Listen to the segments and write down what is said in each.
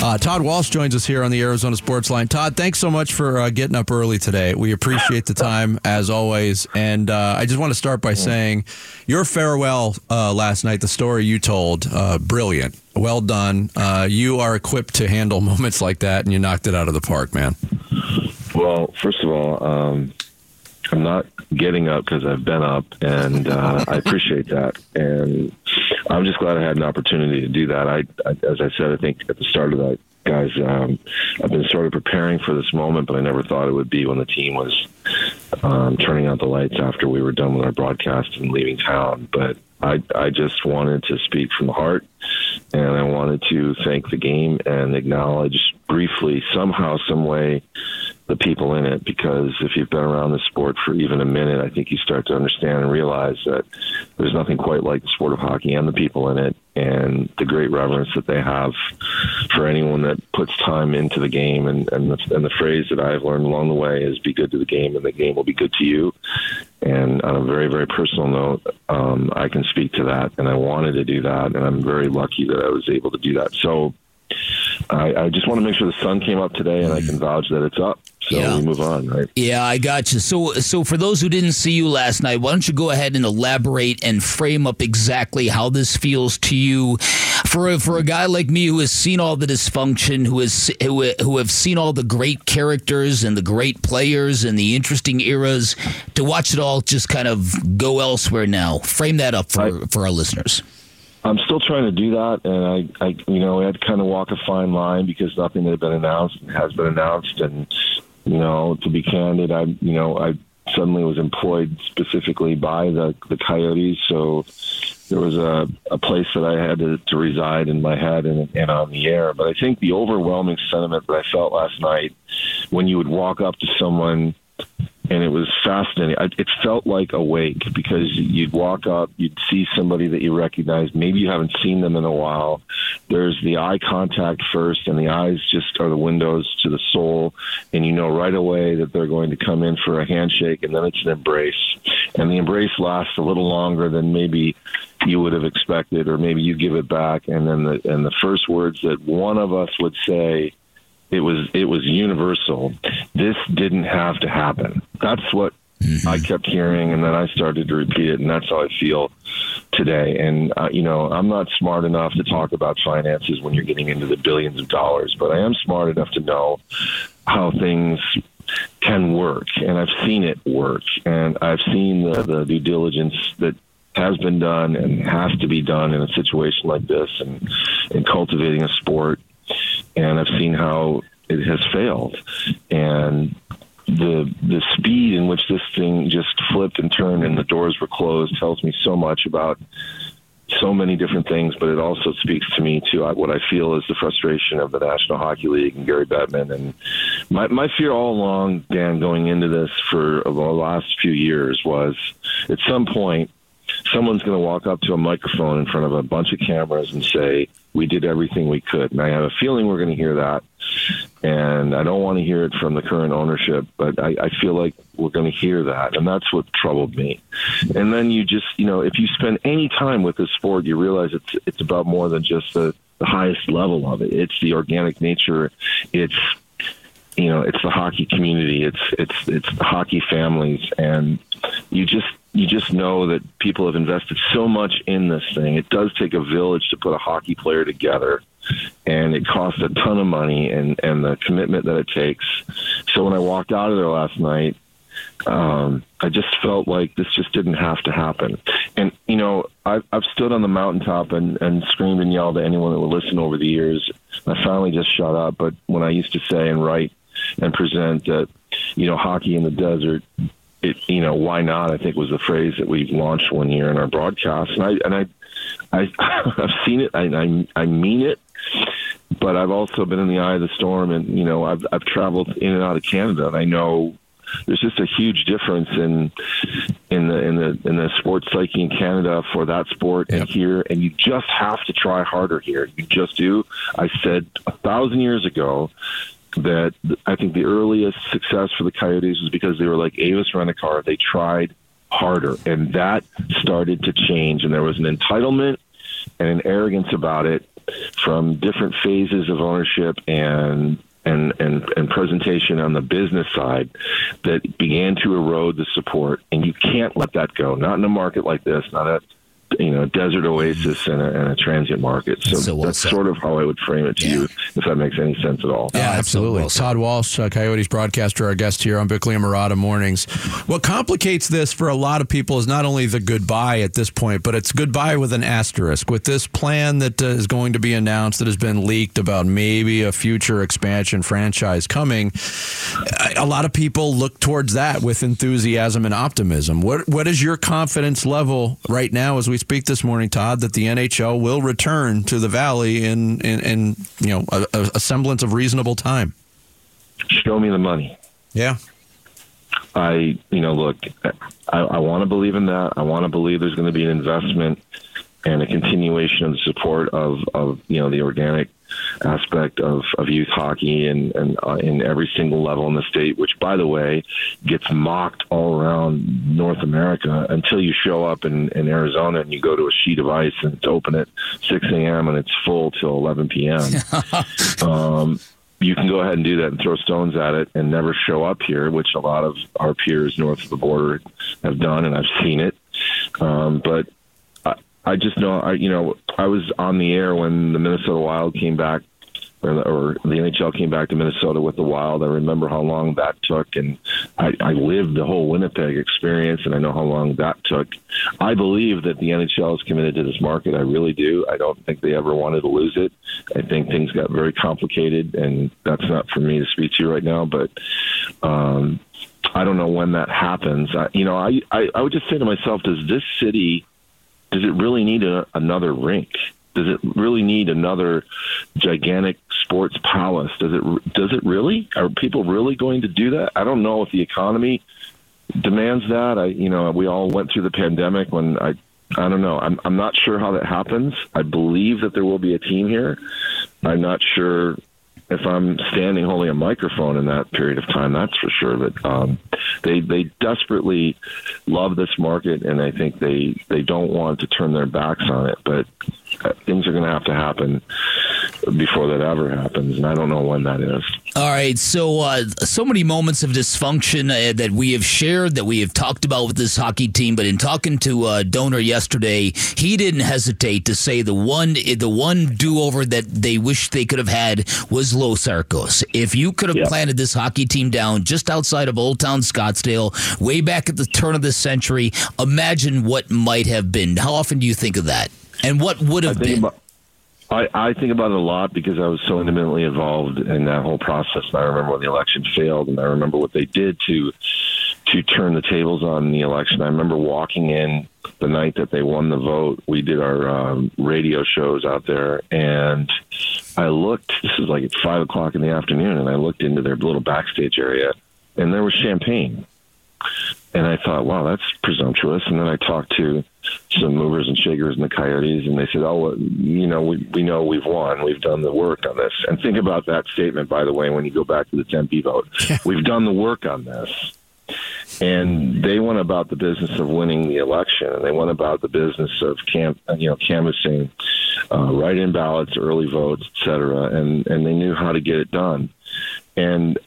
Todd Walsh joins us here on the Arizona Sports Line. Todd, thanks so much for getting up early today. We appreciate the time, as always. And I just want to start by saying your farewell last night, the story you told, brilliant. Well done. You are equipped to handle moments like that, and you knocked it out of the park, man. Well, first of all, I'm not getting up because I've been up, and I appreciate that. And I'm just glad I had an opportunity to do that. I as I said, I think at the start of that, guys, I've been sort of preparing for this moment, but I never thought it would be when the team was turning out the lights after we were done with our broadcast and leaving town. But I just wanted to speak from the heart, and I wanted to thank the game and acknowledge briefly, somehow, some way, the people in it, because if you've been around the sport for even a minute, I think you start to understand and realize that there's nothing quite like the sport of hockey and the people in it, and the great reverence that they have for anyone that puts time into the game. And the phrase that I've learned along the way is be good to the game and the game will be good to you. And on a very, very personal note, I can speak to that, and I wanted to do that, and I'm very lucky that I was able to do that. So I just want to make sure the sun came up today, and I can vouch that it's up. So we move on, right? Yeah, I got you. So for those who didn't see you last night, why don't you go ahead and elaborate and frame up exactly how this feels to you for a guy like me who has seen all the dysfunction, who have seen all the great characters and the great players and the interesting eras, to watch it all just kind of go elsewhere now. Frame that up for our listeners. I'm still trying to do that, and I we had to kind of walk a fine line because nothing that had been announced has been announced. And to be candid, I suddenly was employed specifically by the Coyotes, so there was a place that I had to reside in my head and on the air. But I think the overwhelming sentiment that I felt last night, when you would walk up to someone, and it was fascinating. It felt like a wake, because you'd walk up, you'd see somebody that you recognize. Maybe you haven't seen them in a while. There's the eye contact first, and the eyes just are the windows to the soul. And you know right away that they're going to come in for a handshake, and then it's an embrace. And the embrace lasts a little longer than maybe you would have expected, or maybe you give it back. And then the first words that one of us would say, it was universal. This didn't have to happen. That's what I kept hearing, and then I started to repeat it, and that's how I feel today. And, I'm not smart enough to talk about finances when you're getting into the billions of dollars, but I am smart enough to know how things can work, and I've seen it work, and I've seen the due diligence that has been done and has to be done in a situation like this, and in cultivating a sport. And I've seen how it has failed, and the speed in which this thing just flipped and turned and the doors were closed tells me so much about so many different things. But it also speaks to me to what I feel is the frustration of the National Hockey League and Gary Bettman. And my fear all along, Dan, going into this for the last few years was, at some point, someone's going to walk up to a microphone in front of a bunch of cameras and say, we did everything we could. And I have a feeling we're going to hear that. And I don't want to hear it from the current ownership, but I feel like we're going to hear that. And that's what troubled me. And then you just, if you spend any time with this sport, you realize it's about more than just the highest level of it. It's the organic nature. It's the hockey community. It's the hockey families. And you just know that people have invested so much in this thing. It does take a village to put a hockey player together, and it costs a ton of money and the commitment that it takes. So when I walked out of there last night, I just felt like this just didn't have to happen. And, I've stood on the mountaintop and screamed and yelled at anyone that would listen over the years. I finally just shut up. But when I used to say and write and present that, hockey in the desert, why not? I think was the phrase that we launched one year in our broadcast, and I've seen it. I mean it, but I've also been in the eye of the storm, and I've traveled in and out of Canada, and I know there's just a huge difference in the sports psyche in Canada for that sport and here, and you just have to try harder here. You just do. I said 1,000 years ago that I think the earliest success for the Coyotes was because they were like Avis Rent-A-Car. They tried harder, and that started to change, and there was an entitlement and an arrogance about it from different phases of ownership and presentation on the business side that began to erode the support, and you can't let that go. Not in a market like this, not a desert oasis and a transient market. So that's sort of how I would frame it to you, if that makes any sense at all. Yeah, absolutely. Well, Todd Walsh, Coyotes broadcaster, our guest here on Bickley and Marotta Mornings. What complicates this for a lot of people is not only the goodbye at this point, but it's goodbye with an asterisk. With this plan that is going to be announced, that has been leaked about maybe a future expansion franchise coming, a lot of people look towards that with enthusiasm and optimism. What is your confidence level right now as we speak this morning, Todd, that the NHL will return to the Valley in a semblance of reasonable time? Show me the money. Yeah. I want to believe in that. I want to believe there's going to be an investment and a continuation of the support of the organic aspect of youth hockey and in every single level in the state, which, by the way, gets mocked all around North America until you show up in Arizona and you go to a sheet of ice and it's open at 6 a.m. and it's full till 11 p.m. You can go ahead and do that and throw stones at it and never show up here, which a lot of our peers north of the border have done, and I've seen it. But I just know, I was on the air when the Minnesota Wild came back, or the NHL came back to Minnesota with the Wild. I remember how long that took, and I lived the whole Winnipeg experience, and I know how long that took. I believe that the NHL is committed to this market. I really do. I don't think they ever wanted to lose it. I think things got very complicated, and that's not for me to speak to you right now, but I don't know when that happens. I would just say to myself, does it really need another rink? Does it really need another gigantic sports palace? Does it really? Are people really going to do that? I don't know if the economy demands that. We all went through the pandemic when I don't know. I'm not sure how that happens. I believe that there will be a team here. I'm not sure if I'm standing holding a microphone in that period of time, that's for sure. But they desperately love this market, and I think they don't want to turn their backs on it. But things are going to have to happen before that ever happens, and I don't know when that is. All right, so many moments of dysfunction that we have shared, that we have talked about with this hockey team. But in talking to Donor yesterday, he didn't hesitate to say the one do-over that they wish they could have had was Los Arcos. If you could have planted this hockey team down just outside of Old Town Scottsdale, way back at the turn of the century, imagine what might have been. How often do you think of that? And what would have been? I think about it a lot because I was so intimately involved in that whole process. And I remember when the election failed, and I remember what they did to turn the tables on the election. I remember walking in the night that they won the vote. We did our radio shows out there, and I looked. This is like at 5 o'clock in the afternoon, and I looked into their little backstage area, and there was champagne. And I thought, wow, that's presumptuous. And then I talked to some movers and shakers in the Coyotes, and they said, we know we've won. We've done the work on this. And think about that statement, by the way, when you go back to the Tempe vote. We've done the work on this. And they went about the business of winning the election, and they went about the business of canvassing write-in ballots, early votes, et cetera, and they knew how to get it done. And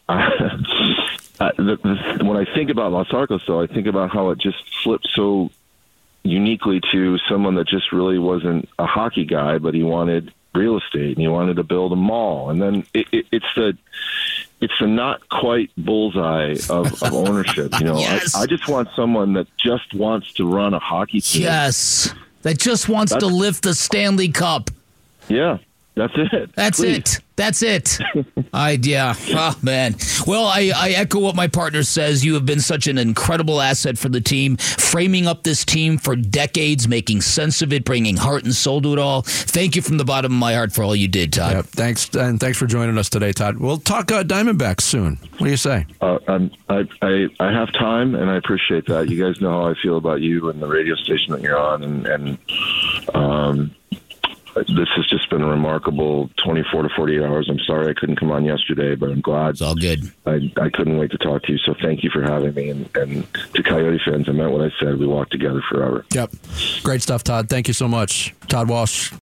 when I think about Los Arcos, though, I think about how it just flipped so uniquely to someone that just really wasn't a hockey guy, but he wanted real estate and he wanted to build a mall. And then it's the not quite bullseye of ownership. Yes. I just want someone that just wants to run a hockey team. Yes, that just wants to lift the Stanley Cup. Yeah. That's it. That's it. Oh, man. Well, I echo what my partner says. You have been such an incredible asset for the team, framing up this team for decades, making sense of it, bringing heart and soul to it all. Thank you from the bottom of my heart for all you did, Todd. Yep, thanks, and thanks for joining us today, Todd. We'll talk Diamondbacks soon. What do you say? I have time, and I appreciate that. You guys know how I feel about you and the radio station that you're on, and this has just been a remarkable 24 to 48 hours. I'm sorry I couldn't come on yesterday, but I'm glad. It's all good. I couldn't wait to talk to you, so thank you for having me. And to Coyote fans, I meant what I said. We walk together forever. Yep. Great stuff, Todd. Thank you so much. Todd Walsh,